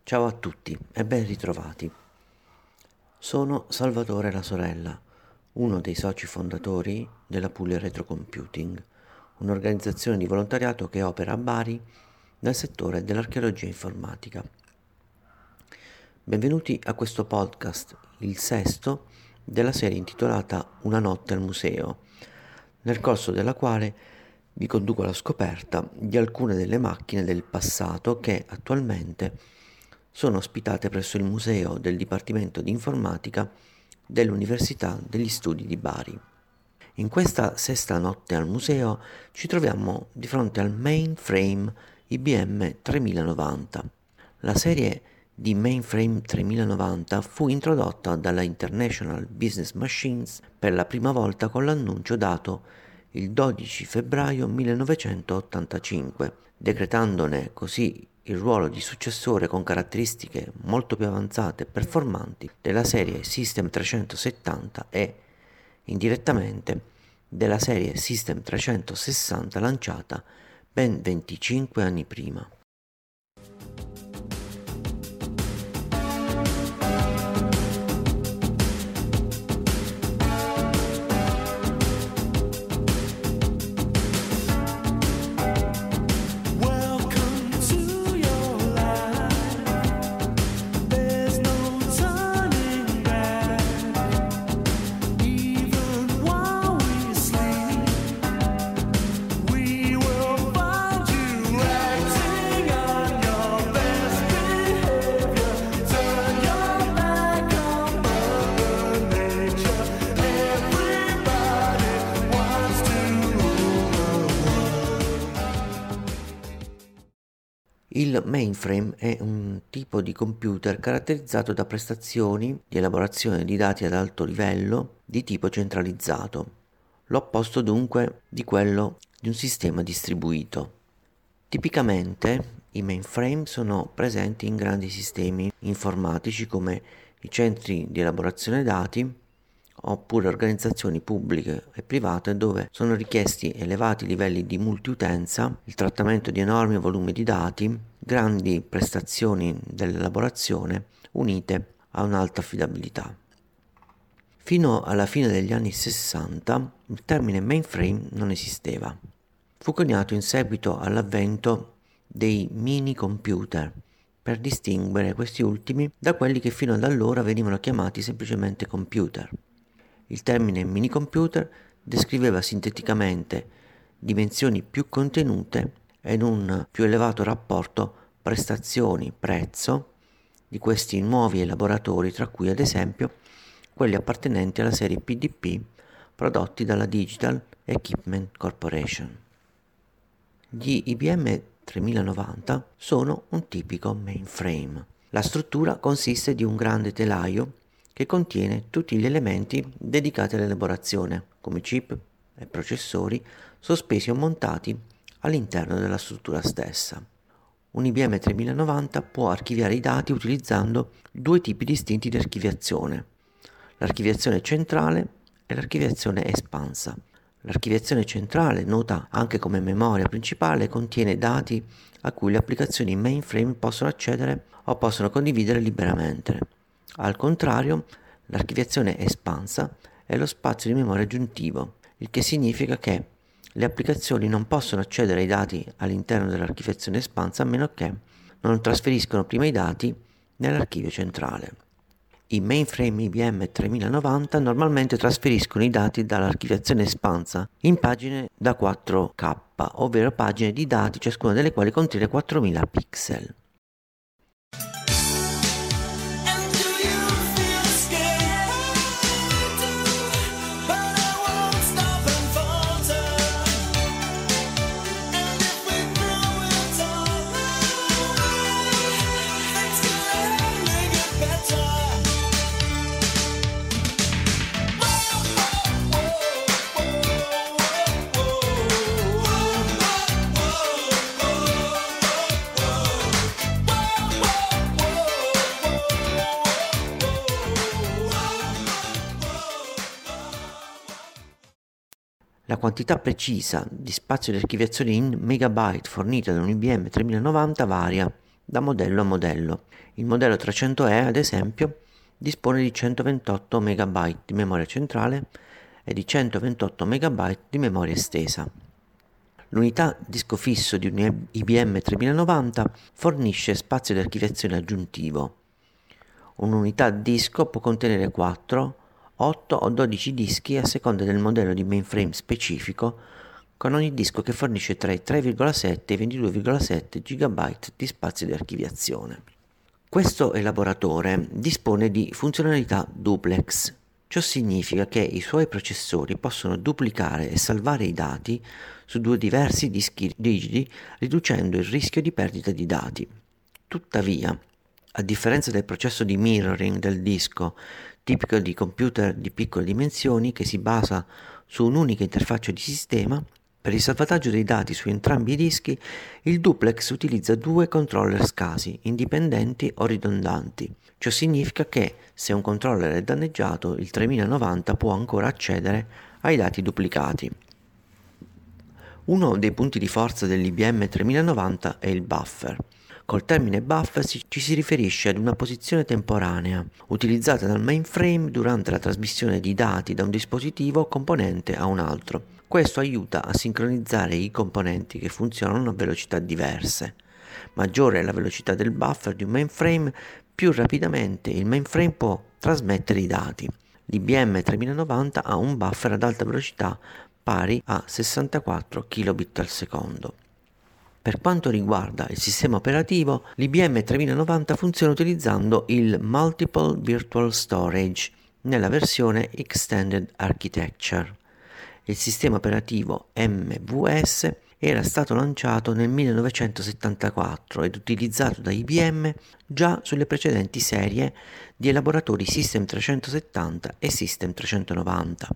Ciao a tutti e ben ritrovati. Sono Salvatore La Sorella, uno dei soci fondatori della Puglia Retrocomputing, un'organizzazione di volontariato che opera a Bari nel settore dell'archeologia informatica. Benvenuti a questo podcast, il sesto della serie intitolata Una notte al museo, nel corso della quale vi conduco alla scoperta di alcune delle macchine del passato che attualmente sono ospitate presso il Museo del Dipartimento di Informatica dell'Università degli Studi di Bari. In questa sesta notte al museo ci troviamo di fronte al mainframe IBM 3090. La serie di mainframe 3090 fu introdotta dalla International Business Machines per la prima volta con l'annuncio dato il 12 febbraio 1985, decretandone così il ruolo di successore con caratteristiche molto più avanzate e performanti della serie System 370 e, indirettamente, della serie System 360 lanciata ben 25 anni prima. Il mainframe è un tipo di computer caratterizzato da prestazioni di elaborazione di dati ad alto livello di tipo centralizzato, l'opposto dunque di quello di un sistema distribuito. Tipicamente i mainframe sono presenti in grandi sistemi informatici come i centri di elaborazione dati oppure organizzazioni pubbliche e private dove sono richiesti elevati livelli di multiutenza, il trattamento di enormi volumi di dati, grandi prestazioni dell'elaborazione unite a un'alta affidabilità. Fino alla fine degli anni 60 il termine mainframe non esisteva. Fu coniato in seguito all'avvento dei mini computer per distinguere questi ultimi da quelli che fino ad allora venivano chiamati semplicemente computer. Il termine minicomputer descriveva sinteticamente dimensioni più contenute ed un più elevato rapporto prestazioni-prezzo di questi nuovi elaboratori, tra cui ad esempio quelli appartenenti alla serie PDP prodotti dalla Digital Equipment Corporation. Gli IBM 3090 sono un tipico mainframe. La struttura consiste di un grande telaio che contiene tutti gli elementi dedicati all'elaborazione, come chip e processori sospesi o montati all'interno della struttura stessa. Un IBM 3090 può archiviare i dati utilizzando due tipi distinti di archiviazione, l'archiviazione centrale e l'archiviazione espansa. L'archiviazione centrale, nota anche come memoria principale, contiene dati a cui le applicazioni mainframe possono accedere o possono condividere liberamente. Al contrario, l'archiviazione espansa è lo spazio di memoria aggiuntivo, il che significa che le applicazioni non possono accedere ai dati all'interno dell'archiviazione espansa a meno che non trasferiscono prima i dati nell'archivio centrale. I mainframe IBM 3090 normalmente trasferiscono i dati dall'archiviazione espansa in pagine da 4K, ovvero pagine di dati ciascuna delle quali contiene 4000 pixel. La quantità precisa di spazio di archiviazione in megabyte fornita da un IBM 3090 varia da modello a modello. Il modello 300E, ad esempio, dispone di 128 MB di memoria centrale e di 128 MB di memoria estesa. L'unità disco fisso di un IBM 3090 fornisce spazio di archiviazione aggiuntivo. Un'unità disco può contenere 4, 8 o 12 dischi a seconda del modello di mainframe specifico, con ogni disco che fornisce tra i 3,7 e i 22,7 GB di spazio di archiviazione. Questo elaboratore dispone di funzionalità duplex. Ciò significa che i suoi processori possono duplicare e salvare i dati su due diversi dischi rigidi, riducendo il rischio di perdita di dati. Tuttavia, a differenza del processo di mirroring del disco, tipico di computer di piccole dimensioni che si basa su un'unica interfaccia di sistema, per il salvataggio dei dati su entrambi i dischi, il duplex utilizza due controller SCSI, indipendenti o ridondanti. Ciò significa che se un controller è danneggiato, il 3090 può ancora accedere ai dati duplicati. Uno dei punti di forza dell'IBM 3090 è il buffer. Col termine buffer ci si riferisce ad una posizione temporanea, utilizzata dal mainframe durante la trasmissione di dati da un dispositivo o componente a un altro. Questo aiuta a sincronizzare i componenti che funzionano a velocità diverse. Maggiore è la velocità del buffer di un mainframe, più rapidamente il mainframe può trasmettere i dati. L'IBM 3090 ha un buffer ad alta velocità pari a 64 kbit al secondo. Per quanto riguarda il sistema operativo, l'IBM 3090 funziona utilizzando il Multiple Virtual Storage nella versione Extended Architecture. Il sistema operativo MVS era stato lanciato nel 1974 ed utilizzato da IBM già sulle precedenti serie di elaboratori System 370 e System 390.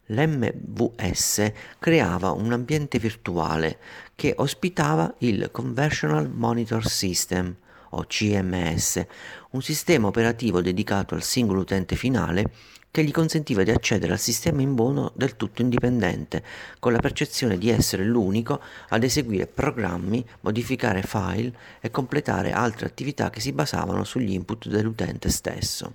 L'MVS creava un ambiente virtuale che ospitava il Conventional Monitor System, o CMS, un sistema operativo dedicato al singolo utente finale che gli consentiva di accedere al sistema in modo del tutto indipendente, con la percezione di essere l'unico ad eseguire programmi, modificare file e completare altre attività che si basavano sugli input dell'utente stesso.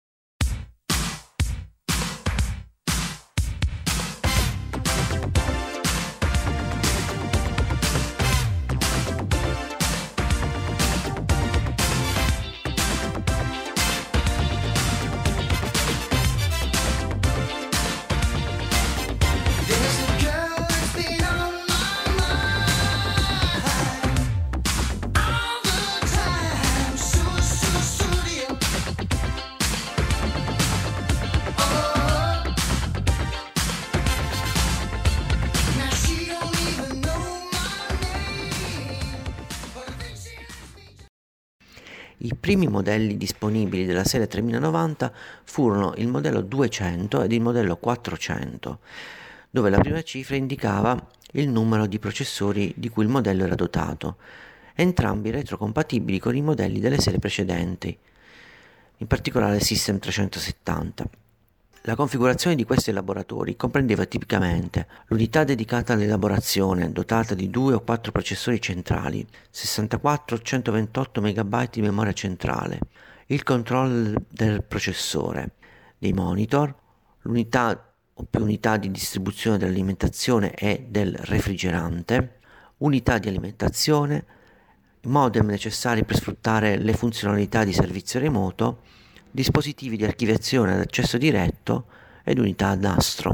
I primi modelli disponibili della serie 3090 furono il modello 200 ed il modello 400, dove la prima cifra indicava il numero di processori di cui il modello era dotato, entrambi retrocompatibili con i modelli delle serie precedenti, in particolare System 370. La configurazione di questi elaboratori comprendeva tipicamente l'unità dedicata all'elaborazione, dotata di 2 o 4 processori centrali, 64 o 128 MB di memoria centrale, il controller del processore, dei monitor, l'unità o più unità di distribuzione dell'alimentazione e del refrigerante, unità di alimentazione, modem necessari per sfruttare le funzionalità di servizio remoto, dispositivi di archiviazione ad accesso diretto ed unità a nastro.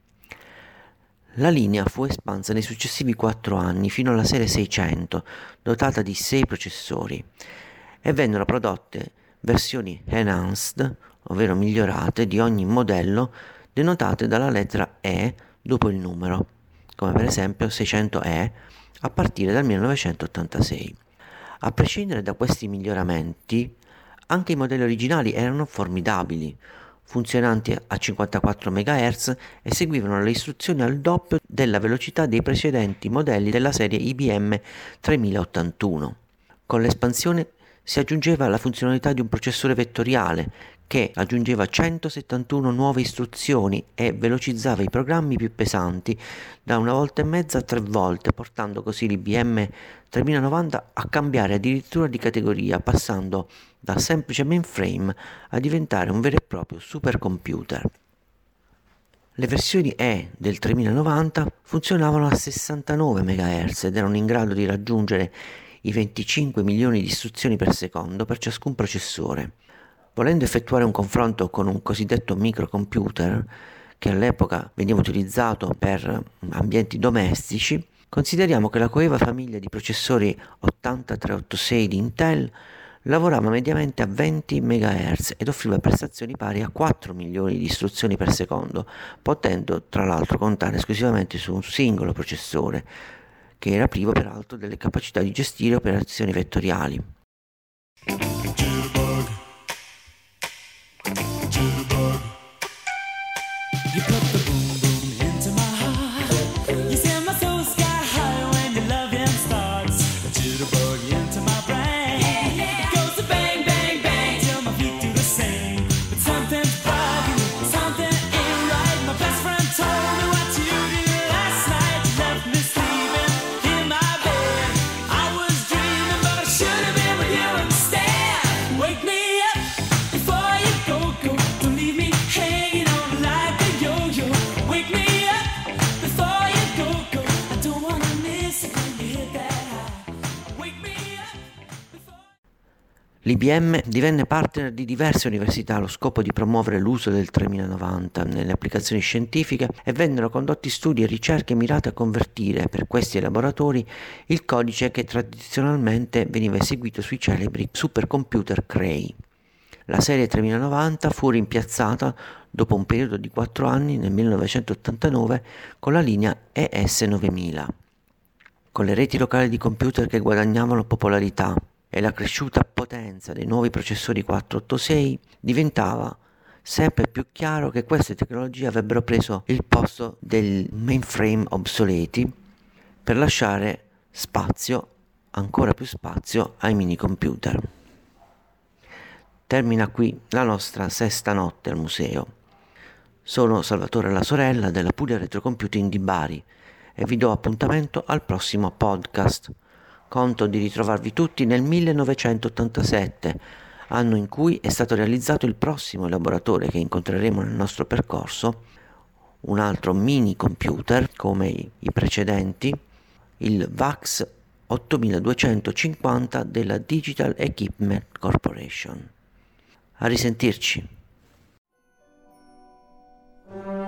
La linea fu espansa nei successivi 4 anni fino alla serie 600, dotata di 6 processori, e vennero prodotte versioni enhanced, ovvero migliorate, di ogni modello denotate dalla lettera E dopo il numero, come per esempio 600E a partire dal 1986. A prescindere da questi miglioramenti, anche i modelli originali erano formidabili, funzionanti a 54 MHz e seguivano le istruzioni al doppio della velocità dei precedenti modelli della serie IBM 3081. Con l'espansione si aggiungeva la funzionalità di un processore vettoriale che aggiungeva 171 nuove istruzioni e velocizzava i programmi più pesanti da 1,5 volte a 3 volte, portando così l'IBM 3090 a cambiare addirittura di categoria, passando da semplice mainframe a diventare un vero e proprio supercomputer. Le versioni E del 3090 funzionavano a 69 MHz ed erano in grado di raggiungere i 25 milioni di istruzioni per secondo per ciascun processore. Volendo effettuare un confronto con un cosiddetto microcomputer, che all'epoca veniva utilizzato per ambienti domestici, consideriamo che la coeva famiglia di processori 8386 di Intel lavorava mediamente a 20 MHz ed offriva prestazioni pari a 4 milioni di istruzioni per secondo, potendo tra l'altro contare esclusivamente su un singolo processore, che era privo peraltro delle capacità di gestire operazioni vettoriali. L'IBM divenne partner di diverse università allo scopo di promuovere l'uso del 3090 nelle applicazioni scientifiche e vennero condotti studi e ricerche mirate a convertire per questi laboratori il codice che tradizionalmente veniva eseguito sui celebri supercomputer Cray. La serie 3090 fu rimpiazzata dopo un periodo di 4 anni nel 1989 con la linea ES9000. Con le reti locali di computer che guadagnavano popolarità e la cresciuta potenza dei nuovi processori 486, diventava sempre più chiaro che queste tecnologie avrebbero preso il posto dei mainframe obsoleti per lasciare spazio, ancora più spazio, ai mini computer. Termina qui la nostra sesta notte al museo. Sono Salvatore La Sorella della Puglia Retrocomputing di Bari e vi do appuntamento al prossimo podcast. Conto di ritrovarvi tutti nel 1987, anno in cui è stato realizzato il prossimo elaboratore che incontreremo nel nostro percorso, un altro mini computer come i precedenti, il VAX 8250 della Digital Equipment Corporation. A risentirci.